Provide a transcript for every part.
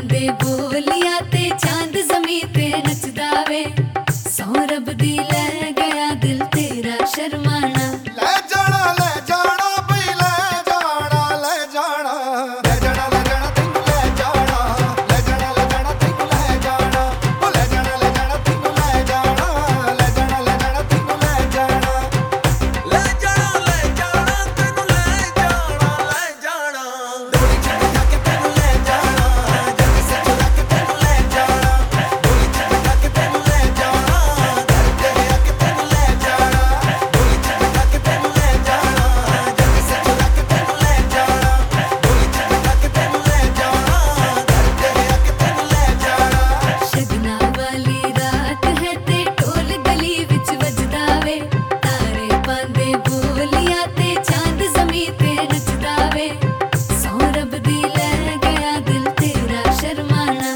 पांदे बोलिया ते चांद ज़मीं ते नचदा वे। सौ रब दी लै गया दिल तेरा शर्माना। ले जाना बई ले जाना ले जाना ले जाना ले जाना तेनू ले जाना ले जाना ले जाना तेनू ले जाना ओ ले जाना तेनू ले जाना ले जाना तेनू ले जाना ले जाना तेनू ले जाना डोली च बिठा के तेनू ले जाना जग से चुरा के तेनू ले जाना डोली च बिठा के तेनू ले जाना घर तेरे आके तेनू ले जाना डोली च बिठा के तेनू ले जाना जग से चुरा के तेनू ले जाना डोली च बिठा के तेनू ले जाना घर तेरे आके तेनू ले जाना। शगना वाली रात है ते ढोल गली विच वजदा वे। तारे पांदे बोलिया ते चांद ज़मीं ते नचदा वे। सौ रब दी लै गया दिल तेरा शर्माना।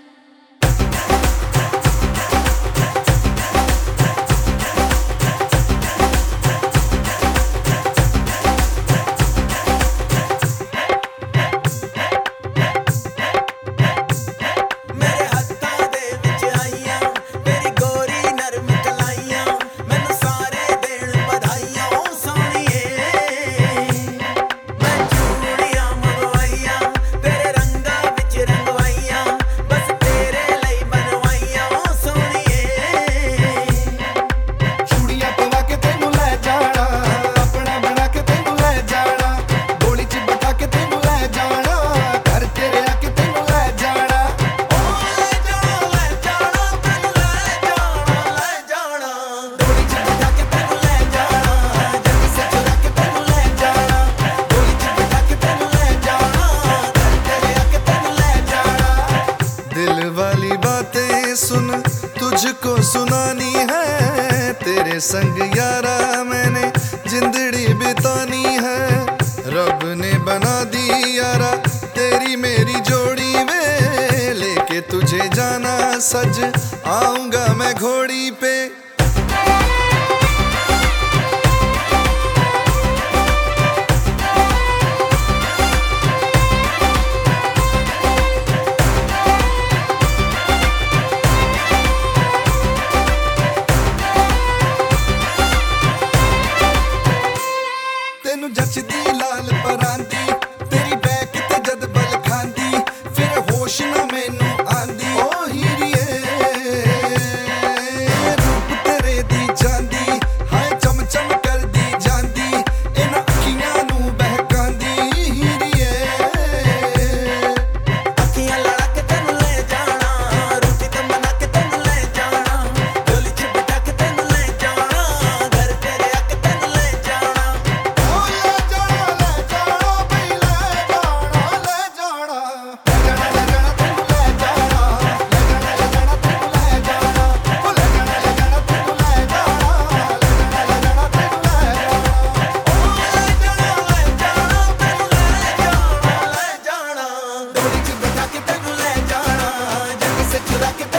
मेरे हत्थां दे विच आईयां तेरी गोरी नरम कलाइयां मैनू सारे देण बधाइयां ओ सोहणीए। मैं चूड़ियां मंगवाइयां तेरे रंगां विच रंगवाइयां बस तेरे लई बनवाइयां ओ सोहणीए। चूड़ियां पवा के तेनू ले जाना अपना बना के तेनू ले जाना डोली च बिठा के तेनू ले जाना घर तेरे आके तेनू ले जाना ओ ले जाना तेनू ले जाना डोली च बिठा के तेनू ले जाना जग से चुरा के तेनू ले जाना डोली च बिठा के तेनू ले जाना घर तेरे आके तेनू ले जाना। दिल वाली बातें सुन तुझको सुनानी है तेरे संग यारा मैंने जिंदड़ी बितानी है। रब ने बना दी यारा तेरी मेरी जोड़ी में लेके तुझे जाना सज आऊंगा मैं घोड़ी पे। तेनू जचदी लाल परांदी तेरी बैक ते जद बल खांदी फिर होश ना मैनू आंदी ओ हीरिए रूप तेरे दी चांदी हाय चम चम कर दी जांदी इन्हां अखियां नू बहकांदी हीरिए। अखियां लड़ा के तेनू ले जाना रोटी ते बना के तेनू ले जाना डोली च बिठा के तेनू ले जाना घर तेरे आके तेनू ले जाना। ओ ले जाना बई ले जाना ले जाना ले जाना तेनू ले जाना ले जाना तेनू ले जाना ओ ले जाना तेनू ले जाना ले जाना तेनू ले जाना ओ ले जाना तेनू ले जाना डोली च बिठा के तेनू ले जाना जग से चुरा के